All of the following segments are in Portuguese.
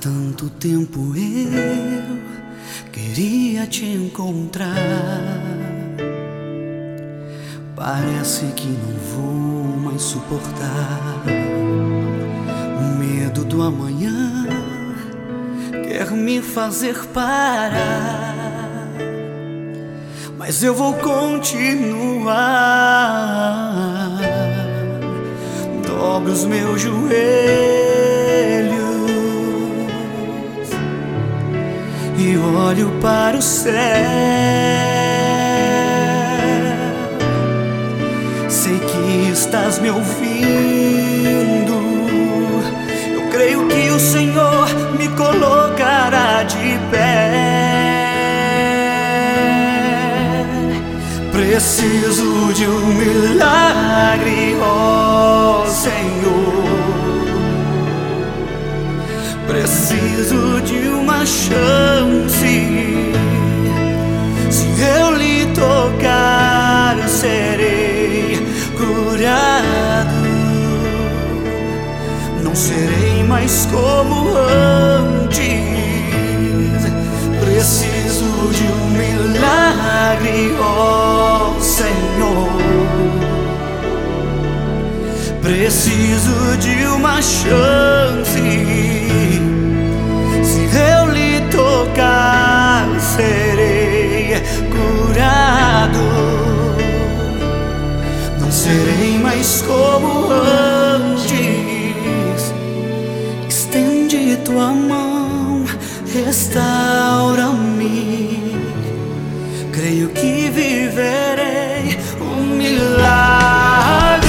tanto tempo eu queria te encontrar. Parece que não vou mais suportar. O medo do amanhã quer me fazer parar, mas eu vou continuar. Dobro os meus joelhos e olho para o céu. Sei que estás me ouvindo. Eu creio que o Senhor me colocará de pé. Preciso de um milagre, ó Senhor. Preciso de uma chance. Se eu lhe tocar, serei curado. Não serei mais como antes. Preciso de um milagre, ó Senhor. Preciso de uma chance. Se eu lhe tocar, serei curado. Não serei mais como antes. Estende tua mão, restaura-me. Creio que viverei um milagre.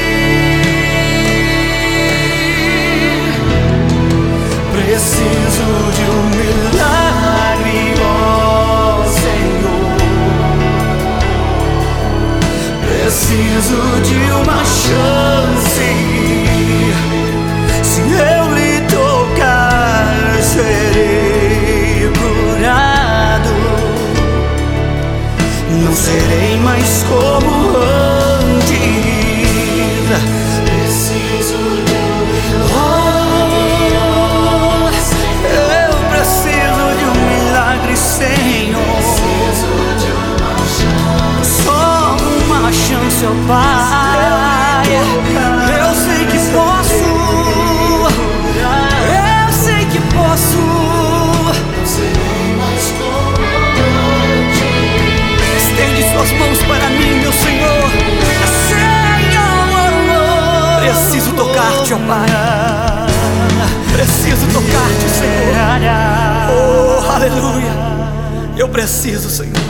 Preciso de um milagre, ó Senhor. Preciso de uma chance. Se eu lhe tocar, serei curado. Não serei mais como antes. Preciso de um milagre. Eu preciso de um milagre, Senhor. Só uma chance, ó Pai. Eu sei que posso. Eu sei que posso. Estende suas mãos para mim, meu Senhor. Senhor, preciso tocar-te, ó Pai. Preciso tocar-te, Senhor. Oh, aleluia. Eu preciso, Senhor.